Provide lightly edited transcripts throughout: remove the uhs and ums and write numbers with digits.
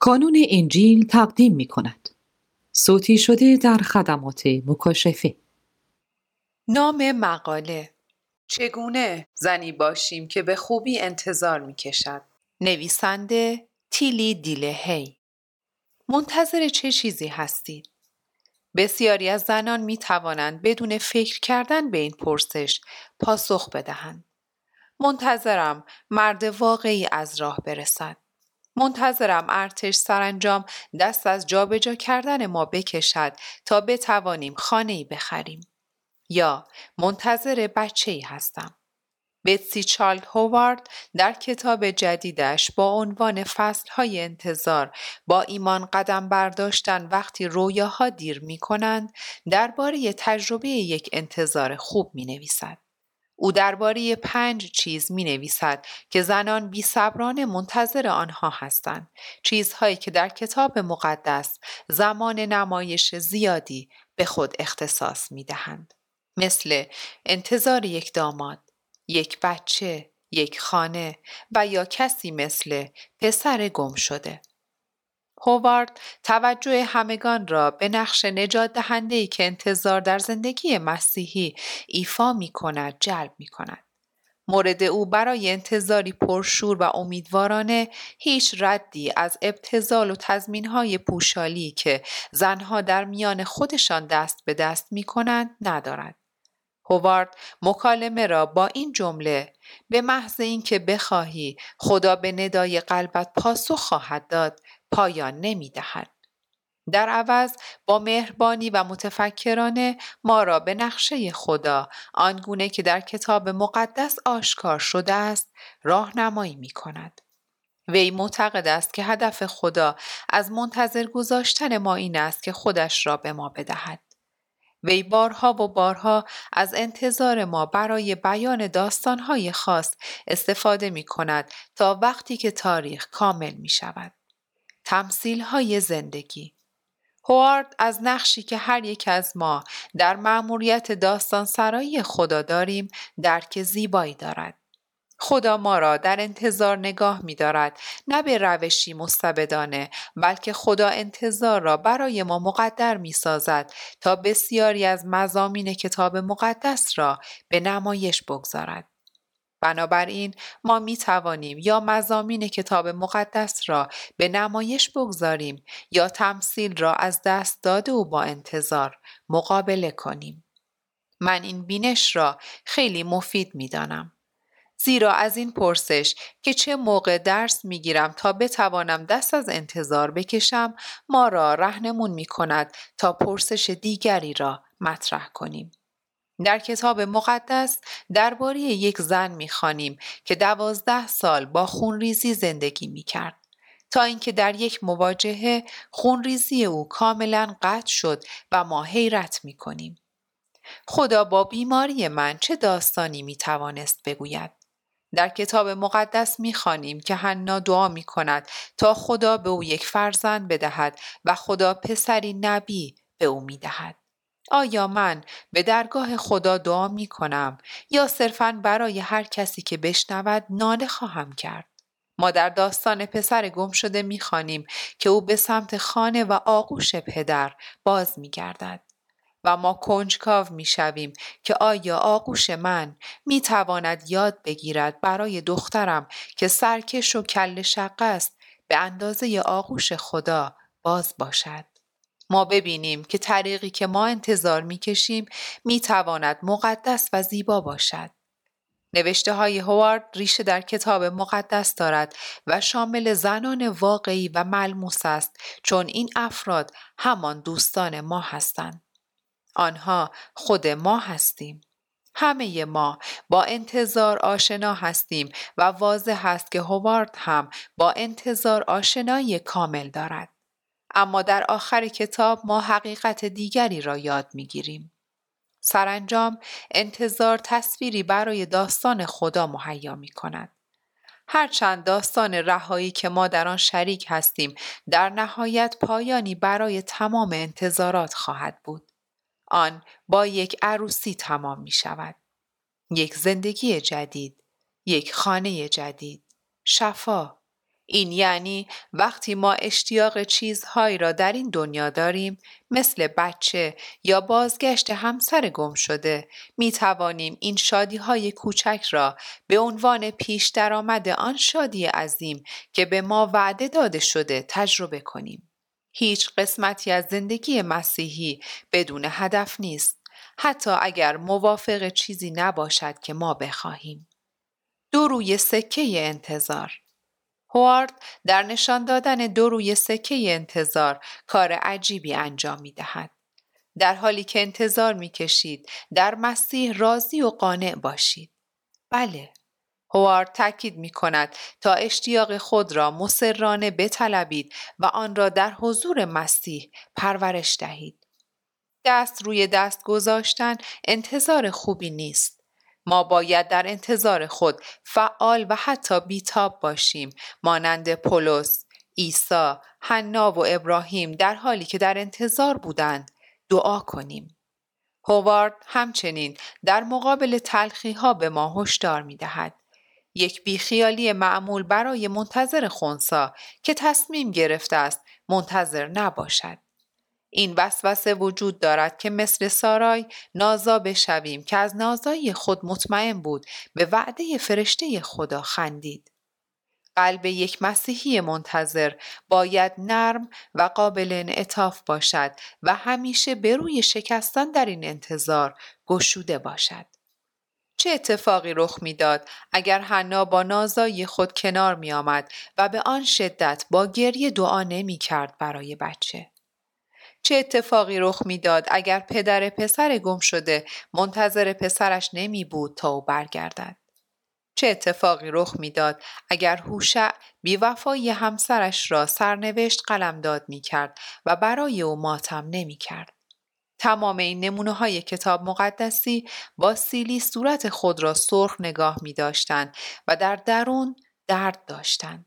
کانون انجیل تقدیم می کند. صوتی شده در خدمات مکاشفه. نام مقاله: چگونه زنی باشیم که به خوبی انتظار می کشد. نویسنده تیلی دیلهی. منتظر چه چیزی هستید؟ بسیاری از زنان می توانند بدون فکر کردن به این پرسش پاسخ بدهند. منتظرم مرد واقعی از راه برسد. منتظرم ارتش سرانجام دست از جابجا کردن ما بکشد تا بتوانیم خانه‌ای بخریم. یا منتظر بچه‌ای هستم. بتسی چایلد هوارد در کتاب جدیدش با عنوان فصل‌های انتظار با ایمان قدم برداشتن وقتی رویاها دیر می‌کنند درباره تجربه یک انتظار خوب می‌نویسد. او درباره 5 چیز می‌نویسد که زنان بی‌صبرانه منتظر آنها هستند، چیزهایی که در کتاب مقدس زمان نمایش زیادی به خود اختصاص می‌دهند. مثل انتظار یک داماد، یک بچه، یک خانه و یا کسی مثل پسر گم شده. هوارد توجه همگان را به نقش نجات دهنده‌ای که انتظار در زندگی مسیحی ایفا می کند جلب می کند. مورد او برای انتظاری پرشور و امیدوارانه هیچ ردی از ابتذال و تضمین‌های پوشالی که زنها در میان خودشان دست به دست می کنند ندارد. هوارد مکالمه را با این جمله: به محض اینکه بخواهی خدا به ندای قلبت پاسخ خواهد داد پایان نمی دهد. در عوض با مهربانی و متفکرانه ما را به نقشه خدا آنگونه که در کتاب مقدس آشکار شده است راهنمایی می کند. وی معتقد است که هدف خدا از منتظر گذاشتن ما این است که خودش را به ما بدهد. وی بارها و بارها از انتظار ما برای بیان داستانهای خاص استفاده می کند تا وقتی که تاریخ کامل می شود. تمثیل‌های زندگی. هوارد از نقشی که هر یک از ما در مأموریت داستان سرایی خدا داریم درک زیبایی دارد. خدا ما را در انتظار نگاه می دارد، نه به روشی مستبدانه، بلکه خدا انتظار را برای ما مقدر می سازد تا بسیاری از مضامین کتاب مقدس را به نمایش بگذارد. بنابراین ما می توانیم یا مضامین کتاب مقدس را به نمایش بگذاریم یا تمثیل را از دست داده و با انتظار مقابله کنیم. من این بینش را خیلی مفید می دانم. زیرا از این پرسش که چه موقع درس می گیرم تا بتوانم دست از انتظار بکشم ما را راهنمون می کند تا پرسش دیگری را مطرح کنیم. در کتاب مقدس درباره یک زن می‌خوانیم که 12 سال با خونریزی زندگی می‌کرد تا اینکه در یک مواجهه خونریزی او کاملاً قطع شد و ما حیرت می‌کنیم. خدا با بیماری من چه داستانی می‌توانست بگوید؟ در کتاب مقدس می‌خوانیم که حنا دعا می‌کند تا خدا به او یک فرزند بدهد و خدا پسری نبی به او می‌دهد. آیا من به درگاه خدا دعا می کنم یا صرفاً برای هر کسی که بشنود ناله خواهم کرد؟ ما در داستان پسر گم شده می خوانیم که او به سمت خانه و آغوش پدر باز می گردد و ما کنجکاو می شویم که آیا آغوش من می تواند یاد بگیرد برای دخترم که سرکش و کله شقه است به اندازه آغوش خدا باز باشد. ما ببینیم که طریقی که ما انتظار می‌کشیم می‌تواند مقدس و زیبا باشد. نوشته های هوارد ریشه در کتاب مقدس دارد و شامل زنان واقعی و ملموس است، چون این افراد همان دوستان ما هستند. آنها خود ما هستیم. همه ما با انتظار آشنا هستیم و واضح است که هوارد هم با انتظار آشنایی کامل دارد. اما در آخر کتاب ما حقیقت دیگری را یاد می‌گیریم. سرانجام انتظار تصویری برای داستان خدا مهیا می‌کند. هرچند داستان رهایی که ما در آن شریک هستیم در نهایت پایانی برای تمام انتظارات خواهد بود. آن با یک عروسی تمام می‌شود. یک زندگی جدید، یک خانه جدید، شفا، این یعنی وقتی ما اشتیاق چیزهایی را در این دنیا داریم، مثل بچه یا بازگشت همسر گم شده، می توانیم این شادی‌های کوچک را به عنوان پیش درآمد آن شادی عظیم که به ما وعده داده شده تجربه کنیم. هیچ قسمتی از زندگی مسیحی بدون هدف نیست، حتی اگر موافق چیزی نباشد که ما بخواهیم. دو روی سکه انتظار. هوارد در نشان دادن دو روی سکه انتظار کار عجیبی انجام می دهد. در حالی که انتظار می کشید در مسیح راضی و قانع باشید. بله، هوارد تاکید می کند تا اشتیاق خود را مصرانه بطلبید و آن را در حضور مسیح پرورش دهید. دست روی دست گذاشتن انتظار خوبی نیست. ما باید در انتظار خود فعال و حتی بیتاب باشیم، مانند پولس، عیسی، حنا و ابراهیم در حالی که در انتظار بودند دعا کنیم. هوارد همچنین در مقابل تلخی‌ها به ما هشدار می‌دهد. یک بیخیالی معمول برای منتظر خنثی که تصمیم گرفته است منتظر نباشد. این وسوسه وجود دارد که مثل سارای نازا بشویم که از نازایی خود مطمئن بود، به وعده فرشته خدا خندید. قلب یک مسیحی منتظر باید نرم و قابل انعطاف باشد و همیشه به روی شکستن در این انتظار گشوده باشد. چه اتفاقی رخ می‌داد اگر حنا با نازایی خود کنار می آمد و به آن شدت با گریه دعا نمی کرد برای بچه؟ چه اتفاقی رخ می‌داد اگر پدر پسر گم شده منتظر پسرش نمی بود تا او برگردد؟ چه اتفاقی رخ می‌داد اگر هوشع بی‌وفایی همسرش را سرنوشت قلمداد می‌کرد و برای او ماتم نمی‌کرد؟ تمام این نمونه‌های کتاب مقدسی با سیلی صورت خود را سرخ نگاه می‌داشتند و در درون درد داشتند.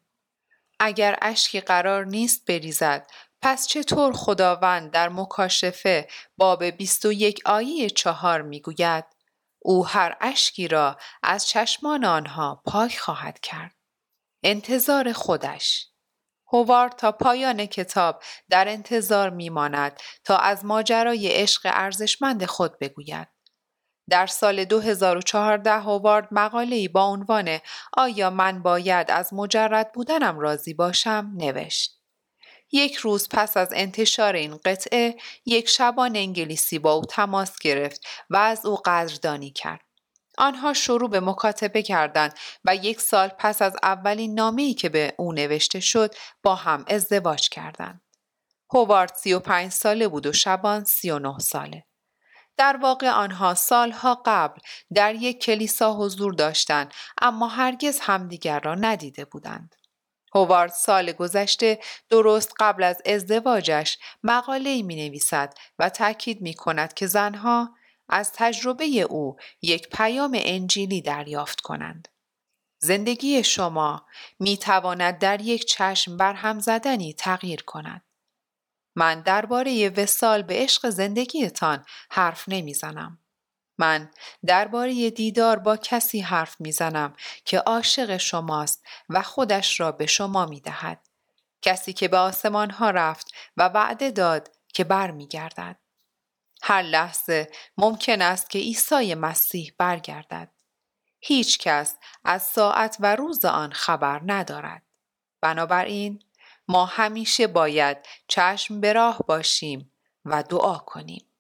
اگر اشکی قرار نیست بریزد، پس چطور خداوند در مکاشفه باب 21 آیه 4 میگوید او هر اشکی را از چشمان آنها پاک خواهد کرد؟ انتظار خودش. هوارد تا پایان کتاب در انتظار میماند تا از ماجرای عشق ارزشمند خود بگوید. در سال 2014 هوارد مقاله‌ای با عنوان آیا من باید از مجرد بودنم راضی باشم نوشت. یک روز پس از انتشار این قطعه، یک شبان انگلیسی با او تماس گرفت و از او قدردانی کرد. آنها شروع به مکاتبه کردند و یک سال پس از اولین نامه‌ای که به او نوشته شد با هم ازدواج کردند. هوارد 35 ساله بود و شبان 39 ساله. در واقع آنها سالها قبل در یک کلیسا حضور داشتند اما هرگز همدیگر را ندیده بودند. هوارد سال گذشته درست قبل از ازدواجش مقاله‌ای می‌نویسد و تاکید می‌کند که زنها از تجربه او یک پیام انجیلی دریافت کنند. زندگی شما می‌تواند در یک چشم برهم زدنی تغییر کند. من درباره وصال به عشق زندگیتان حرف نمی‌زنم. من درباره دیدار با کسی حرف می‌زنم که عاشق شماست و خودش را به شما می‌دهد. کسی که به آسمان‌ها رفت و وعده داد که برمیگردد. هر لحظه ممکن است که عیسی مسیح برگردد. هیچ کس از ساعت و روز آن خبر ندارد. بنابراین ما همیشه باید چشم به راه باشیم و دعا کنیم.